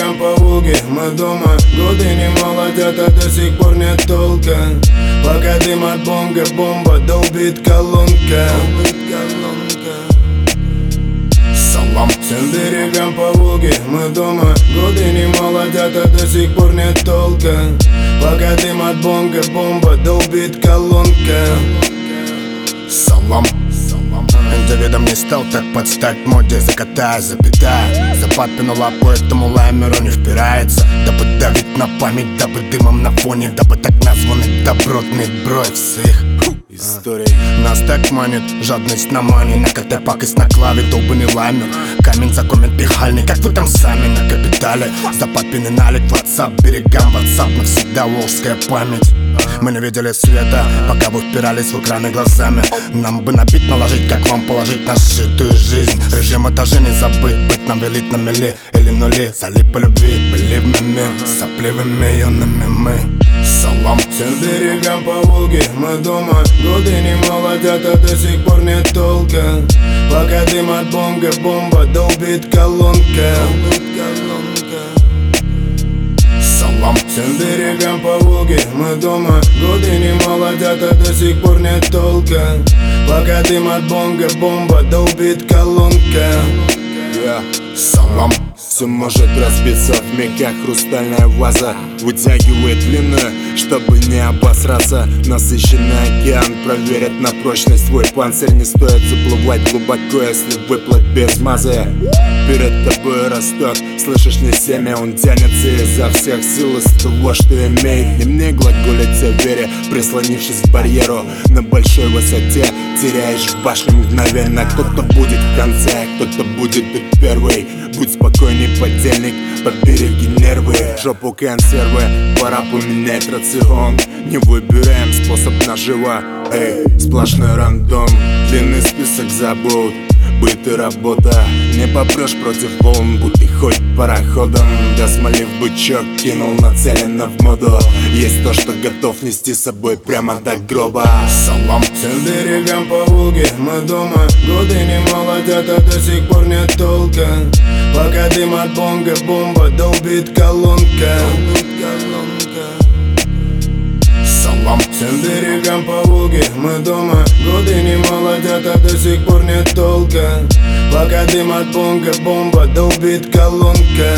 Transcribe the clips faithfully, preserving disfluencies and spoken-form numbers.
берегам по Волге, мы дома. Годы не молодят, а до сих пор нет толка. Пока дым от бонга, бомба долбит колонка. Салам всем берегам по Волге, мы дома. Годы не молодят, а до сих пор нет толка. Пока дым от бонга, бомба долбит колонка. Салам. Индивидом не стал так подстать моде, закатая, запятая. За папину лапу этому лаймеру не впирается. Дабы давить на память, дабы дымом на фоне, дабы так названный добротный брой всех историй. Нас так манит жадность на мане, на КТ пакость на клаве, долбанный лаймер. Камень за коммент пихальный, как вы там сами на капитале. За папины налик, WhatsApp, берегам WhatsApp, навсегда волжская память. Мы не видели света, пока вы впирались в экраны глазами. Нам бы набить, наложить, как вам положить на сжитую жизнь. Режим этажи не забыть, быть нам велит на мели или нули. Залип по любви, были в меме, сопливыми юными мы. Салам всем берегам по Волге, мы дома. Годы не молодят, а до сих пор нет толка. Пока дым от бонга, бомба долбит колонка. Салам всем берегам по Волге, мы дома. Годы не молодят, а до сих пор нет толка. Пока дым от бонга, бомба долбит колонка. Yeah. Салам. Все может разбиться в миг, как хрустальная ваза. Вытягивает длинную, чтобы не обосраться. Насыщенный океан проверят на прочность свой панцирь. Не стоит заплывать глубоко, если выплыть без мазы. Перед тобой растет, слышишь, не семя. Он тянется изо всех сил из того, что имеет. Дневник глаголит о вере, прислонившись к барьеру. На большой высоте теряешь в башне мгновенно. Кто-то будет в конце, кто-то будет тут первый. Будь спокойней, подельник, побереги нервы. Жопу консервы, пора поменять рацион. Не выбираем способ нажива, эй, сплошной рандом. Длинный список забот, быт и работа. Не попрешь против волн, будь ты хоть пароходом. Да смолив бычок, кинул нацеленно в моду. Есть то, что готов нести с собой прямо до гроба. Салам всем берегам по Волге, мы дома. Годы не молодят, а до сих пор нет толка. Пока дым от бонга, бомба долбит колонка. Салам всем берегам по Волге, мы дома. Годы не молодят, а до сих пор нет толка. Пока дым от бонга, бомба долбит колонка.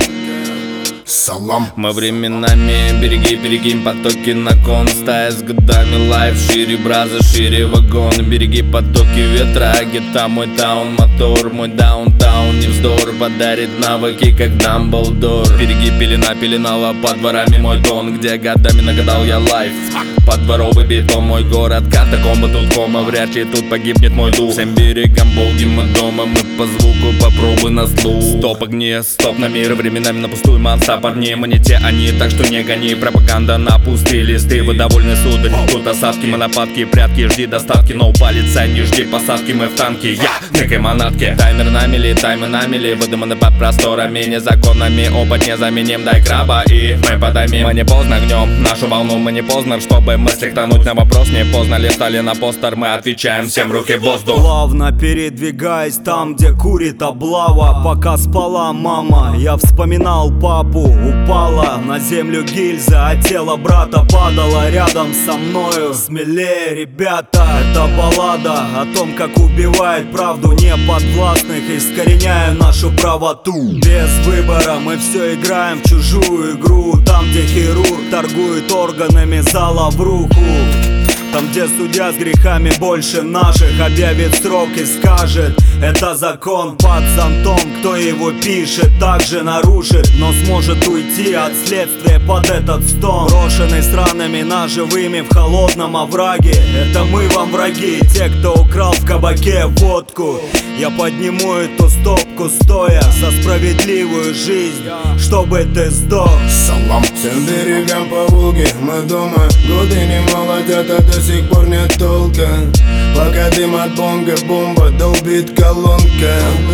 Салам. Мы временами береги, перекинь потоки на кон. Стая с годами лайф, шире браза, шире вагон. Береги потоки ветра, гита мой таун. Мотор мой даунтаун, не вздор. Подарит навыки, как Дамблдор. Береги пелена, пеленала под дворами мой тон. Где годами нагадал я лайф. Под дворовый бетон мой город. Катакомбы тут кома, вряд ли тут погибнет мой дух. Всем берегам Волги мы дома, мы по звуку, попробуй на слух. Стоп огни, стоп на мир, временами на пустую манса. Парни, мы не те они, так что не гони. Пропаганда на пустые листы, вы довольны, сударь. Тут осадки, мы нападки, прятки, жди доставки. Но палец, не жди посадки, мы в танке. Я в некой манатке. Таймер на мели, таймы на мели. Выдуманы под просторами, незаконными. Опыт не заменим, дай краба и мы подоймем. Мы не поздно гнем нашу волну, мы не поздно, чтобы мысли тонуть. На вопрос не поздно ли стали на постер, мы отвечаем всем руки в воздух. Плавно передвигаясь там, где курит облава. Пока спала мама, я вспоминал папу. Упала на землю гильза, а тело брата падало рядом со мною. Смелее, ребята, это баллада о том, как убивает правду неподвластных, искореняя нашу правоту. Без выбора мы все играем в чужую игру. Там, где хирург торгует органами зала в руку. Там, где судья с грехами больше наших объявит срок и скажет: это закон под зонтом, кто его пишет, также нарушит, но сможет уйти от следствия под этот стон. Брошенный сраными ножевыми в холодном овраге. Это мы вам враги, те, кто украл в кабаке водку. Я подниму эту стопку стоя за справедливую жизнь, чтобы ты сдох. Салам всем берегам по Волге, мы дома. Годы не молодят, а до сих пор нет толка. Пока дым от бонга, бомба долбит колонка.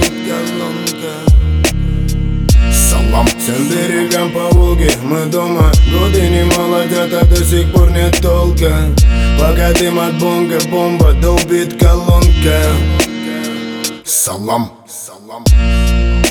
Салам всем берегам по Волге, мы дома. Годы не молодят, а до сих пор нет толка. Пока дым от бонга, бомба долбит колонка. Салам. Салам.